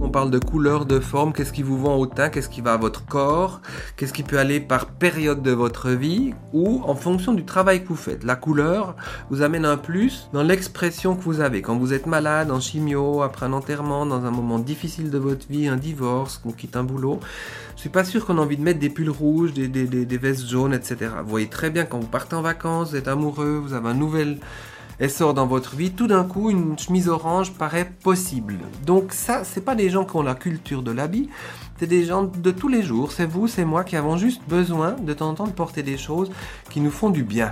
On parle de couleur, de forme, qu'est-ce qui vous vend au teint, qu'est-ce qui va à votre corps, qu'est-ce qui peut aller par période de votre vie ou en fonction du travail que vous faites. La couleur vous amène un plus dans l'expression que vous avez. Quand vous êtes malade, en chimio, après un enterrement, dans un moment difficile de votre vie, un divorce, qu'on quitte un boulot, je suis pas sûr qu'on a envie de mettre des pulls rouges, des vestes jaunes, etc. Vous voyez très bien quand vous partez en vacances, vous êtes amoureux, vous avez un nouvel essor dans votre vie, tout d'un coup une chemise orange paraît possible. Donc ça, c'est pas des gens qui ont la culture de l'habit, c'est des gens de tous les jours, c'est vous, c'est moi qui avons juste besoin de temps en temps de porter des choses qui nous font du bien.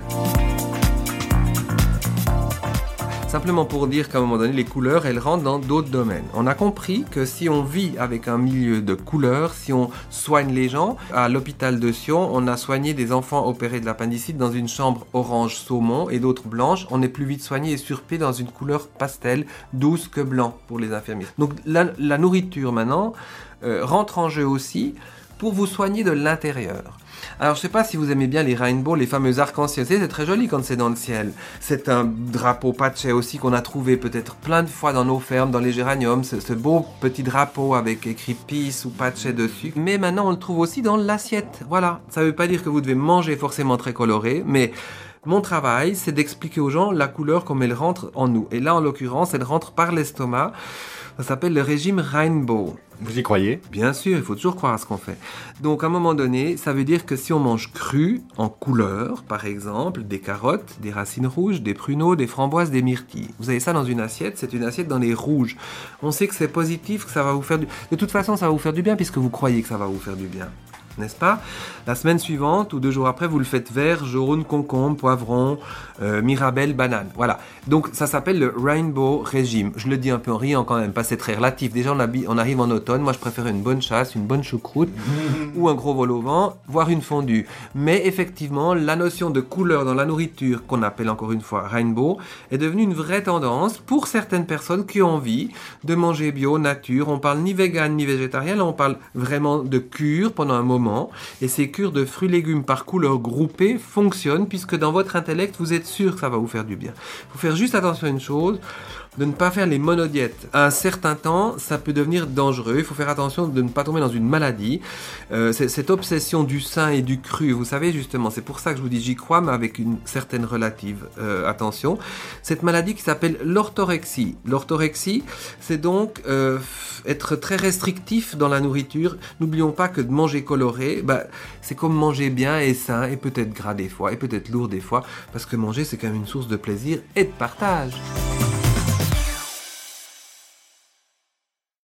Simplement pour dire qu'à un moment donné, les couleurs, elles rentrent dans d'autres domaines. On a compris que si on vit avec un milieu de couleurs, si on soigne les gens, à l'hôpital de Sion, on a soigné des enfants opérés de l'appendicite dans une chambre orange saumon et d'autres blanches. On est plus vite soigné et surpris dans une couleur pastel, douce que blanc pour les infirmiers. Donc la nourriture maintenant rentre en jeu aussi pour vous soigner de l'intérieur. Alors je sais pas si vous aimez bien les rainbows, les fameux arcs-en-ciel, c'est très joli quand c'est dans le ciel. C'est un drapeau patché aussi qu'on a trouvé peut-être plein de fois dans nos fermes, dans les géraniums, ce beau petit drapeau avec écrit peace ou patché dessus. Mais maintenant on le trouve aussi dans l'assiette, voilà. Ça veut pas dire que vous devez manger forcément très coloré, mais mon travail c'est d'expliquer aux gens la couleur comme elle rentre en nous. Et là en l'occurrence elle rentre par l'estomac. Ça s'appelle le régime Rainbow. Vous y croyez ? Bien sûr, il faut toujours croire à ce qu'on fait. Donc à un moment donné, ça veut dire que si on mange cru, en couleur, par exemple, des carottes, des racines rouges, des pruneaux, des framboises, des myrtilles. Vous avez ça dans une assiette, c'est une assiette dans les rouges. On sait que c'est positif, que ça va vous faire du... De toute façon, ça va vous faire du bien puisque vous croyez que ça va vous faire du bien. N'est-ce pas ? La semaine suivante ou 2 jours après, vous le faites vert, jaune, concombre, poivron, mirabelle, banane. Voilà. Donc ça s'appelle le Rainbow Régime. Je le dis un peu en riant quand même, pas c'est très relatif. Déjà on arrive en automne, moi je préfère une bonne chasse, une bonne choucroute ou un gros vol au vent, voire une fondue. Mais effectivement, la notion de couleur dans la nourriture, qu'on appelle encore une fois Rainbow, est devenue une vraie tendance pour certaines personnes qui ont envie de manger bio, nature. On parle ni vegan ni végétarien, là on parle vraiment de cure pendant un moment. Et ces cures de fruits et légumes par couleur groupée fonctionnent puisque dans votre intellect, vous êtes sûr que ça va vous faire du bien. Il faut faire juste attention à une chose, de ne pas faire les monodiètes. À un certain temps, ça peut devenir dangereux. Il faut faire attention de ne pas tomber dans une maladie. Cette obsession du sain et du cru, vous savez justement, c'est pour ça que je vous dis j'y crois, mais avec une certaine relative attention. Cette maladie qui s'appelle l'orthorexie. L'orthorexie, c'est donc être très restrictif dans la nourriture. N'oublions pas que de manger coloré, c'est comme manger bien et sain, et peut-être gras des fois, et peut-être lourd des fois, parce que manger, c'est quand même une source de plaisir et de partage.